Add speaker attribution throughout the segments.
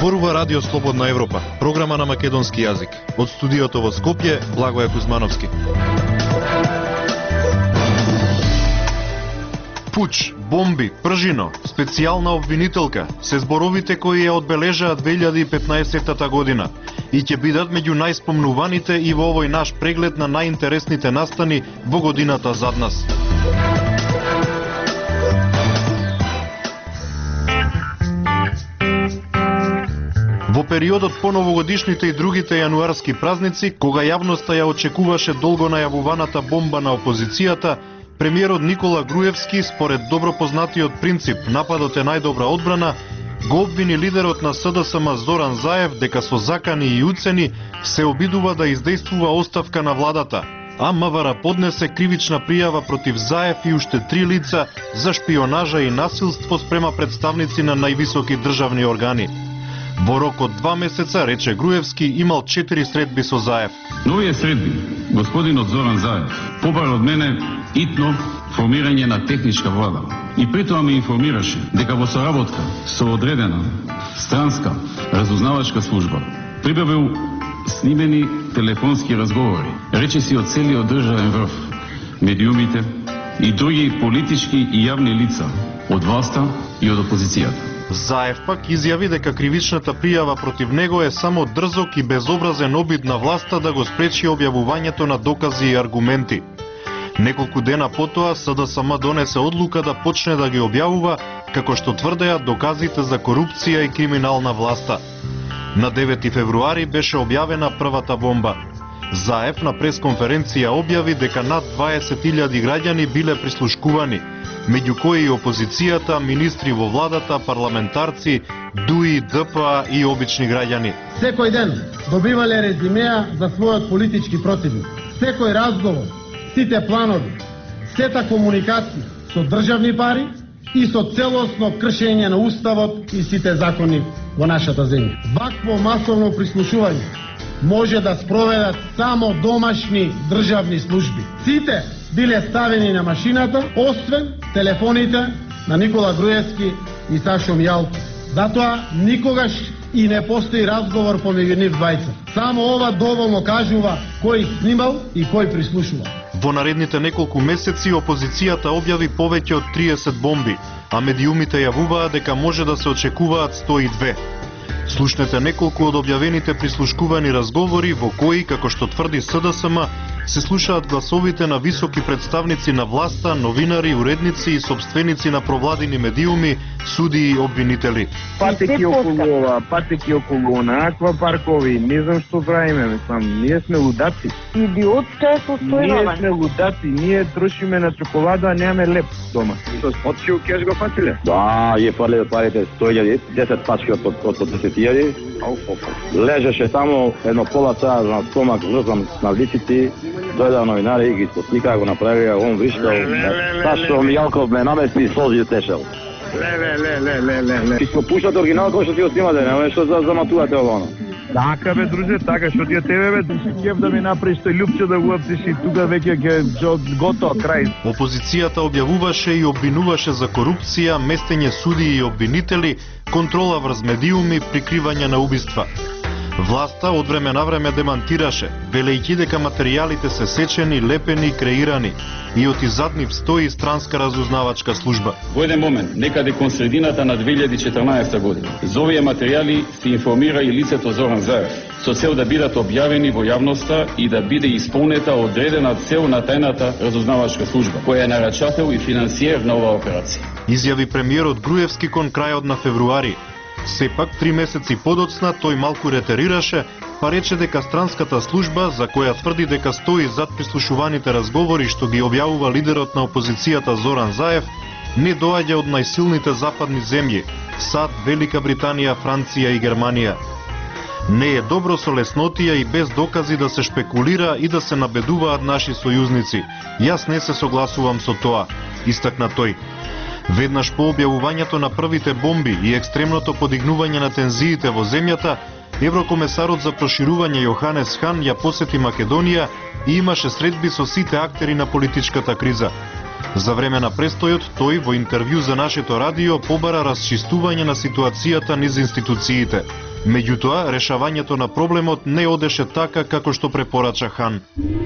Speaker 1: Зборува Радио Слободна Европа, програма на македонски јазик. Од студиото во Скопје, Благоје Кузмановски. Пуч, бомби, пржино, специјална обвинителка се зборовите кои ја одбележаат 2015 година и ќе бидат меѓу најспомнуваните и во овој наш преглед на најинтересните настани во годината зад нас. Во периодот по новогодишните и другите јануарски празници, кога јавноста ја очекуваше долго најавуваната бомба на опозицијата, премиерот Никола Груевски, според добро познатиот принцип нападот е најдобра одбрана, го обвини лидерот на СДСМ Зоран Заев дека со закани и уцени се обидува да издействува оставка на владата, а МВР поднесе кривична пријава против Заев и уште 3 лица за шпионажа и насилство спрема представници на највисоки државни органи. Во рок од 2 месеца, рече Груевски, имал 4 средби со Заев.
Speaker 2: Новиот средби, господинот Зоран Заев, побара од мене итно формирање на техничка влада. И притоа ме информираше дека во соработка со одредена странска разузнавачка служба прибавил снимени телефонски разговори, речиси од целиот државен врв, медиумите и други политички и јавни лица од власта и од опозицијата.
Speaker 1: Заев пак изјави дека кривичната пријава против него е само дрзок и безобразен обид на власта да го спречи објавувањето на докази и аргументи. Неколку дена потоа СДСМ донесе одлука да почне да ги објавува, како што тврдеа, доказите за корупција и криминал на власта. На 9 февруари беше објавена првата бомба. Заев на пресконференција објави дека над 20.000 граѓани биле прислушкувани, меѓу кои и опозицијата, министри во владата, парламентарци, ДУИ, ДПА и обични граѓани.
Speaker 3: Секој ден добивале резимеа за својот политички противник. Секој разговор, сите планови, сета комуникација со државни пари и со целосно кршење на уставот и сите закони во нашата земја. Вакво масовно прислушување може да спроведат само домашни државни служби. Сите биле ставени на машината, освен телефоните на Никола Груевски и Сашо Мјалко. Затоа никогаш и не постои разговор помеѓу нив двајца. Само ова доволно кажува кој снимал и кој прислушува.
Speaker 1: Во наредните неколку месеци опозицијата објави повеќе од 30 бомби, а медиумите јавуваа дека може да се очекуваат 102. Слушнете неколку од објавените прислушкувани разговори во кои, како што тврди СДСМ, се слушаат гласовите на високи представници на власта, новинари, уредници и собственици на провладини медиуми, судии и обвинители.
Speaker 4: Патеки околу ова, патеки околу она, аквапаркови, не знам што правиме, мислам, ние сме лудаци.
Speaker 5: Идиотска е состојба.
Speaker 4: Ние сме лудаци, ние трошиме на чоколада, а немаме леп дома. Отши у кеш го фатиле?
Speaker 6: Да, ја фале парите 100.000, 10 пачки од 10.000. Лежеше само едно пола саат на стомак, врзам на лисици, дојда новинари и ги спосликаа, го направија, он вишкал, Сашо Мјалков ме намести и солзи тешел. Ти се пуштат оригинал кој што ти го снимате, нема што заматувате ово.
Speaker 4: Така бе, друже, така, што ти е тебе бе, кеф да ми направиш тој љупче да го апсиш и тука веќе ќе готово крај.
Speaker 1: Опозицијата објавуваше и обвинуваше за корупција, местење судии и обвинители, контрола врз медиуми, прикривање на убиства. Власта од време на време демантираше, велејќи дека материјалите се сечени, лепени, креирани и од иззад нив стои странска разузнавачка служба.
Speaker 2: Во еден момент, некаде кон средината на 2014 година, за овие материјали се информира и лицето Зоран Заев, со цел да бидат објавени во јавноста и да биде исполнета одредена цел на тајната разузнавачка служба, која е нарачател и финансиер на оваа операција.
Speaker 1: Изјави премиерот Груевски кон крајот на февруари. Сепак, 3 месеци подоцна, тој малку ретерираше, па рече дека странската служба, за која тврди дека стои зад прислушуваните разговори што ги објавува лидерот на опозицијата Зоран Заев, не доаѓа од најсилните западни земји – САД, Велика Британија, Франција и Германија. Не е добро со леснотија и без докази да се шпекулира и да се набедуваат наши сојузници. Јас не се согласувам со тоа, истакна тој. Веднаш по објавувањето на првите бомби и екстремното подигнување на тензиите во земјата, еврокомесарот за проширување Јоханес Хан ја посети Македонија и имаше средби со сите актери на политичката криза. За време на престојот, тој во интервју за нашето радио побара расчистување на ситуацијата низ институциите. Меѓутоа, решавањето на проблемот не одеше така како што препорача Хан.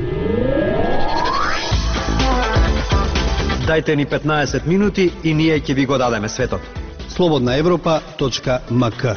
Speaker 7: Дајте ни 15 минути и ние ќе ви го дадеме светот.
Speaker 8: slobodnaevropa.mk.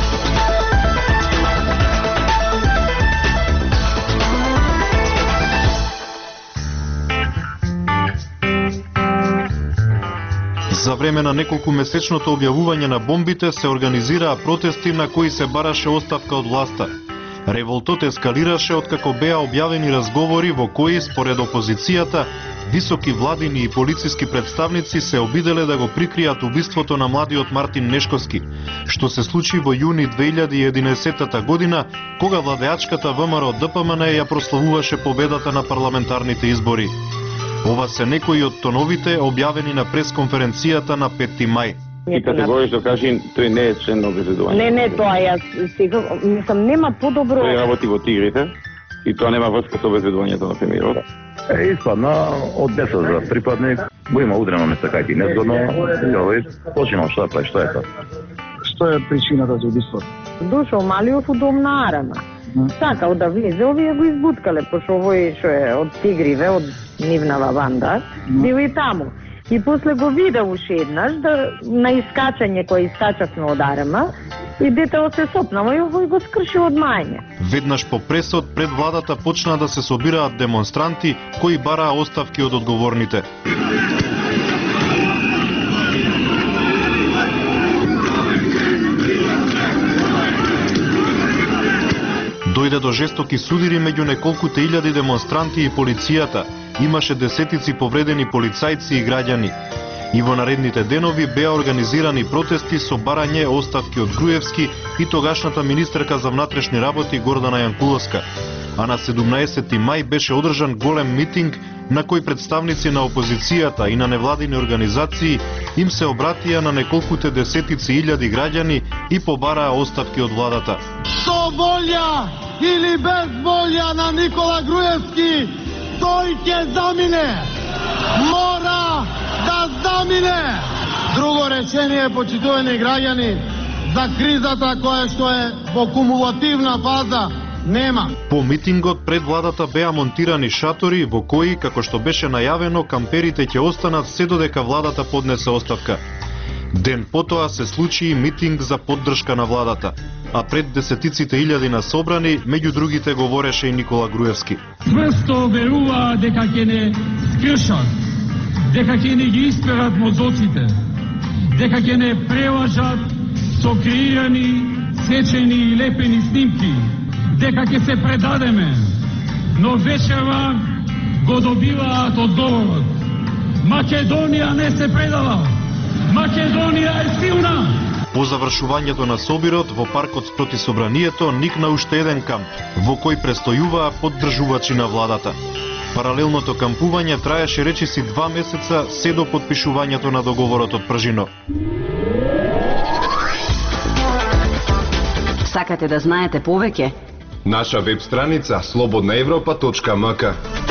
Speaker 1: За време на неколку месечното објавување на бомбите се организираа протести на кои се бараше оставка од власта. Револтот ескалираше откако беа објавени разговори во кои, според опозицијата, високи владини и полициски представници се обиделе да го прикријат убиството на младиот Мартин Нешковски, што се случи во јуни 2011 година, кога владеачката ВМРО ДПМН ја прославуваше победата на парламентарните избори. Ова се некои од тоновите објавени на пресконференцијата на 5 мај.
Speaker 6: И категорично кажи, тој не е член на обезбедување.
Speaker 5: Не, тоа јас сега, мислам, нема подобро...
Speaker 6: Тој работи во Тигрите и тоа нема врска со обезбедувањето на премиерот. Испадна од 10 за припадник, го има удрено место кај ти незгодно, и овој починал што да прави, што е тоа?
Speaker 3: Што е причината за убиството?
Speaker 5: Дошол Малиов у дом на Арама. Сакал да влезе, овие го избуткале, пошто овој што е од Тигриве, од нивнава банда, бил и таму. И после го видел уште еднаш да на искачање кој искачавме од Арама, и детето се сопнало и овој го скрши од мајње.
Speaker 1: Веднаш по пресот пред владата почна да се собираат демонстранти кои бараа оставки од одговорните. Дојде до жестоки судири меѓу неколкуте илјади демонстранти и полицијата. Имаше десетици повредени полицајци и граѓани. И во наредните денови беа организирани протести со барање оставки од Груевски и тогашната министерка за внатрешни работи Гордана Јанкуловска. А на 17 мај беше одржан голем митинг на кој представници на опозицијата и на невладини организации им се обратија на неколкуте десетици илјади граѓани и побараа оставки од владата.
Speaker 3: Со волја или без волја на Никола Груевски, тој ќе замине. Мора да замине. Друго речение, почитувани граѓани, за кризата која што е во кумулативна фаза нема.
Speaker 1: По митингот пред владата беа монтирани шатори во кои, како што беше најавено, камперите ќе останат се додека владата поднесе оставка. Ден потоа се случи и митинг за поддршка на владата, а пред десетиците илјади на собрани, меѓу другите говореше и Никола Груевски.
Speaker 2: Цврсто веруваа дека ќе не скршат, дека ќе не ги исперат мозоците, дека ќе не прелажат со креирани, сечени и лепени снимки, дека ќе се предадеме, но вечерва го добиваат одговорот. Македонија не се предала. Македонија е силна.
Speaker 1: По завршувањето на собирот во паркот спроти собранието никна уште еден камп, во кој престојуваа поддржувачи на владата. Паралелното кампување траеше речиси 2 месеца се до потпишувањето на договорот од Пржино.
Speaker 9: Сакате да знаете повеќе?
Speaker 10: Наша веб страница slobodnaevropa.mk.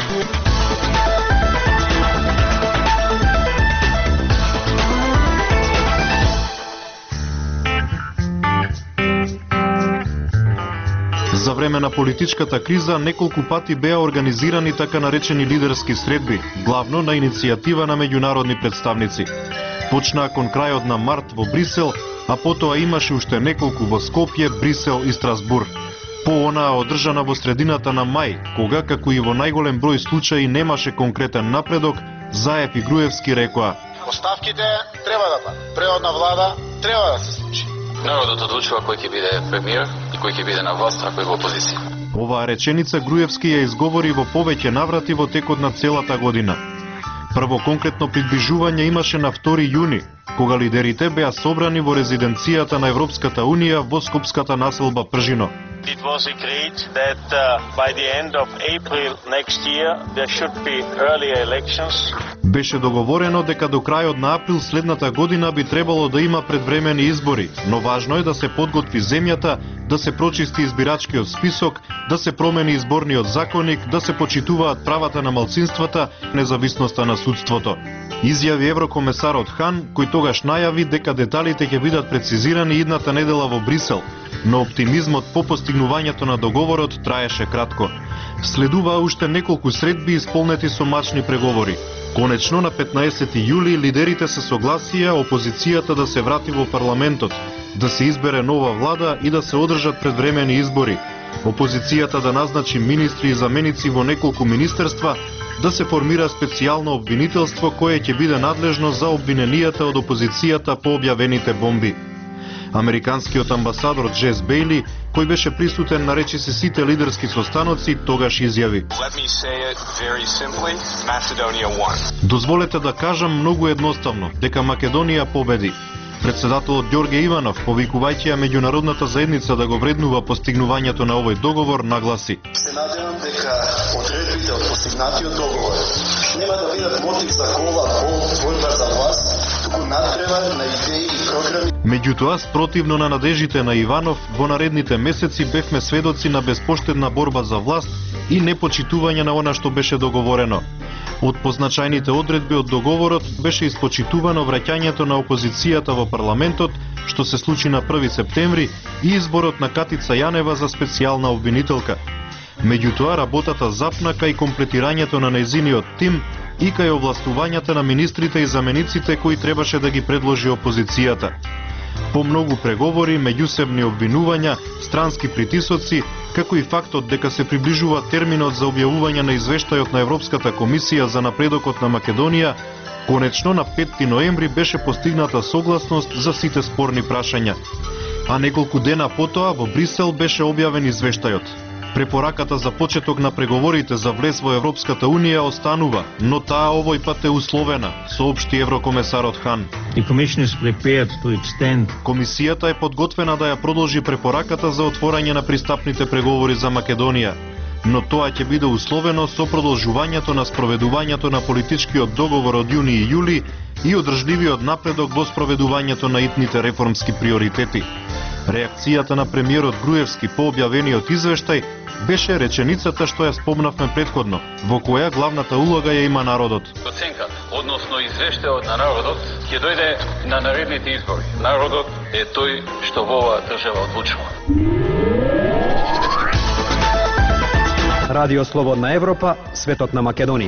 Speaker 1: За време на политичката криза неколку пати беа организирани така наречени лидерски средби, главно на иницијатива на меѓународни представници. Почнаа кон крајот на март во Брисел, а потоа имаше уште неколку во Скопје, Брисел и Страсбур. По онаа одржана во средината на мај, кога, како и во најголем број случаи немаше конкретен напредок, Заев и Груевски рекоа:
Speaker 3: Оставките треба да падат. Преодна влада треба да се случи.
Speaker 11: Народот одлучува кој ќе биде премиер и кој ќе биде на власт, а кој во опозиција.
Speaker 1: Оваа реченица Груевски ја изговори во повеќе наврати во текот на целата година. Прво конкретно приближување имаше на 2 јуни, кога лидерите беа собрани во резиденцијата на Европската Унија во скопската населба Пржино.
Speaker 12: It was agreed that by the end of April next year there should be early elections.
Speaker 1: Беше договорено дека до крајот на април следната година би требало да има предвремени избори, но важно е да се подготви земјата, да се прочисти избирачкиот список, да се промени изборниот законник, да се почитуваат правата на малцинствата, независноста на судството. Изјави еврокомесарот Хан, кој тогаш најави дека деталите ќе бидат прецизирани идната недела во Брисел, но оптимизмот по постигнувањето на договорот траеше кратко. Следуваа уште неколку средби исполнети со мачни преговори. Конечно на 15 јули лидерите се согласија опозицијата да се врати во парламентот, да се избере нова влада и да се одржат предвремени избори. Опозицијата да назначи министри и заменици во неколку министерства, да се формира специјално обвинителство кое ќе биде надлежно за обвиненијата од опозицијата по објавените бомби. Американскиот амбасадор Джес Бејли, кој беше присутен на речиси сите лидерски состаноци, тогаш изјави: Дозволете да кажам многу едноставно дека Македонија победи. Председателот Ѓорге Иванов, повикувајќи ја меѓународната заедница да го вреднува постигнувањето на овој договор, нагласи:
Speaker 8: Се надевам дека одредбите од постигнатиот договор нема да бидат мотив за кола, борба за власт, туку надпревар на идеи и програми.
Speaker 1: Меѓутоа, спротивно на надежите на Иванов, во наредните месеци бевме сведоци на безпоштедна борба за власт и непочитување на она што беше договорено. Од позначајните одредби од договорот беше испочитувано враќањето на опозицијата во парламентот, што се случи на 1 септември, и изборот на Катица Јанева за специјална обвинителка. Меѓутоа, работата запна кај комплетирањето на нејзиниот тим и кај овластувањата на министрите и замениците кои требаше да ги предложи опозицијата. По многу преговори, меѓусебни обвинувања, странски притисоци, како и фактот дека се приближува терминот за објавување на извештајот на Европската комисија за напредокот на Македонија, конечно на 5 ноември беше постигната согласност за сите спорни прашања. А неколку дена потоа во Брисел беше објавен извештајот. Препораката за почеток на преговорите за влез во Европската Унија останува, но таа овој пат е условена, соопшти еврокомесарот Хан. Комисијата е подготвена да ја продолжи препораката за отворање на пристапните преговори за Македонија, но тоа ќе биде условено со продолжувањето на спроведувањето на политичкиот договор од јуни и јули и одржливиот напредок во спроведувањето на итните реформски приоритети. Реакцијата на премиерот Груевски по објавениот извештај беше реченицата што ја спомнавме претходно, во која главната улога ја има народот.
Speaker 11: Оценката, односно извештајот на народот, ќе дојде на наредните избори. Народот е тој што во оваа држава одлучува.
Speaker 7: Радио Слободна Европа, светот на Македонија.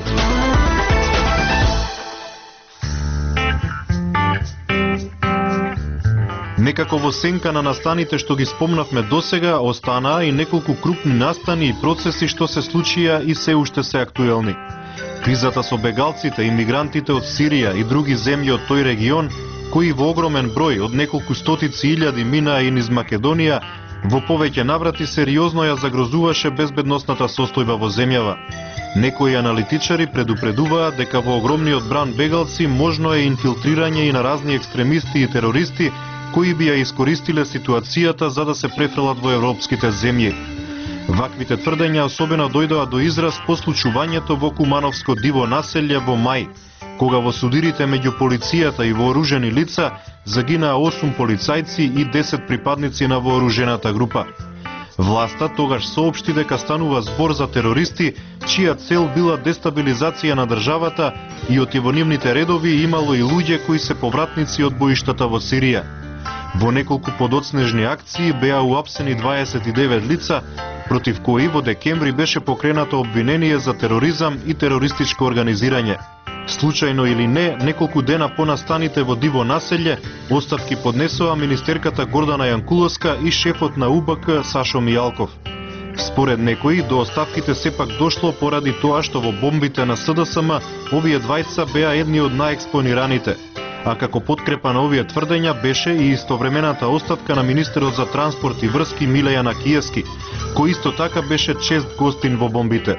Speaker 1: Некако во сенка на настаните што ги спомнавме досега, останаа и неколку крупни настани и процеси што се случија и се уште се актуелни. Кризата со бегалците и мигрантите од Сирија и други земји од тој регион, кои во огромен број од неколку стотици илјади минаа и низ Македонија, во повеќе наврати сериозно ја загрозуваше безбедносната состојба во земјава. Некои аналитичари предупредуваат дека во огромниот бран бегалци можно е инфилтрирање и на разни екстремисти и терористи кои би ја искористиле ситуацијата за да се префрлат во европските земји. Ваквите тврдења особено дојдоа до израз по случувањето во Кумановско диво населје во мај, кога во судирите меѓу полицијата и вооружени лица загинаа 8 полицајци и 10 припадници на вооружената група. Власта тогаш соопшти дека станува збор за терористи, чија цел била дестабилизација на државата и од во нивните редови имало и луѓе кои се повратници од боиштата во Сирија. Во неколку подоцнежни акции беа уапсени 29 лица, против кои во декември беше покренато обвинение за тероризам и терористичко организирање. Случајно или не, неколку дена по настаните во диво населје, оставки поднесоа министерката Гордана Јанкуловска и шефот на УБК Сашо Мијалков. Според некои, до оставките сепак дошло поради тоа што во бомбите на СДСМ овие двајца беа едни од наекспонираните. А како подкрепа на овие тврдења беше и истовремената оставка на министерот за транспорт и врски Миле Јанакиевски, кој исто така беше чест гостин во бомбите.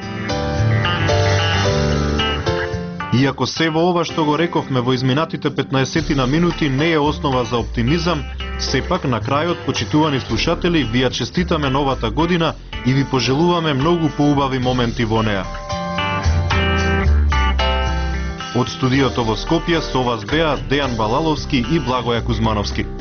Speaker 1: Иако се во ова што го рековме во изминатите 15 на минути не е основа за оптимизам, сепак на крајот, почитувани слушатели, ви ја честитаме новата година и ви пожелуваме многу поубави моменти во неа. Од студиото во Скопје со вас беа Дејан Балаловски и Благоја Кузмановски.